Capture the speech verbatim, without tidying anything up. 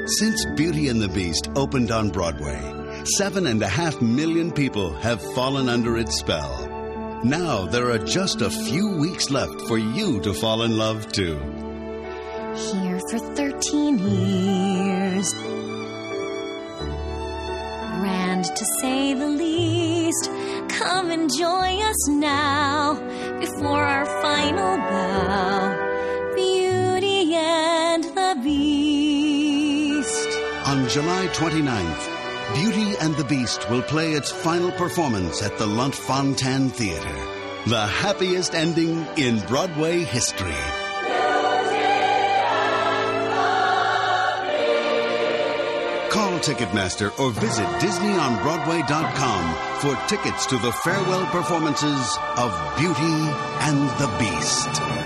Since Beauty and the Beast opened on Broadway, seven and a half million people have fallen under its spell. Now there are just a few weeks left for you to fall in love, too. Here for thirteen years. Grand to say the least. Come and join us now before our final bow. Beauty and the Beast. On July twenty-ninth, Beauty and the Beast will play its final performance at the Lunt-Fontanne Theater. The happiest ending in Broadway history. Call Ticketmaster or visit Disney On Broadway dot com for tickets to the farewell performances of Beauty and the Beast.